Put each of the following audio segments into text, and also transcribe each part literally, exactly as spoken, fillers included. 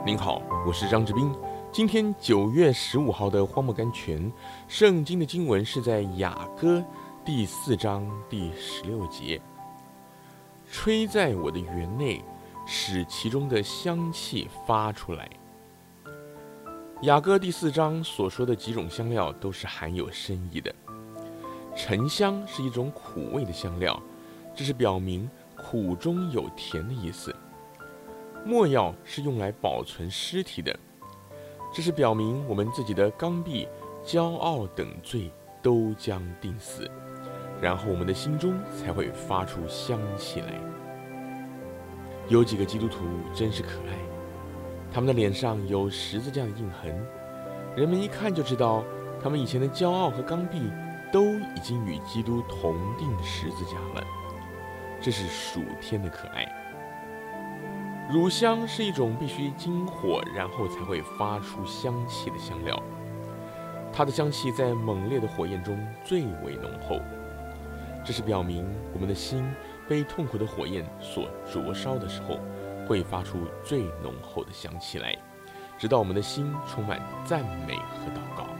您好，我是张志斌。今天九月十五号的荒漠甘泉，圣经的经文是在雅歌第四章第十六节。吹在我的园内，使其中的香气发出来。雅歌第四章所说的几种香料都是含有深意的。沉香是一种苦味的香料，这是表明苦中有甜的意思。没药是用来保存尸体的，这是表明我们自己的刚愎、骄傲等罪都将定死，然后我们的心中才会发出香气来。有几个基督徒真是可爱，他们的脸上有十字架的印痕，人们一看就知道他们以前的骄傲和刚愎都已经与基督同定十字架了，这是属天的可爱。乳香是一种必须经火然后才会发出香气的香料，它的香气在猛烈的火焰中最为浓厚，这是表明我们的心被痛苦的火焰所灼烧的时候，会发出最浓厚的香气来，直到我们的心充满赞美和祷告。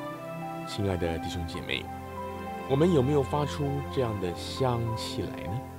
亲爱的弟兄姐妹，我们有没有发出这样的香气来呢？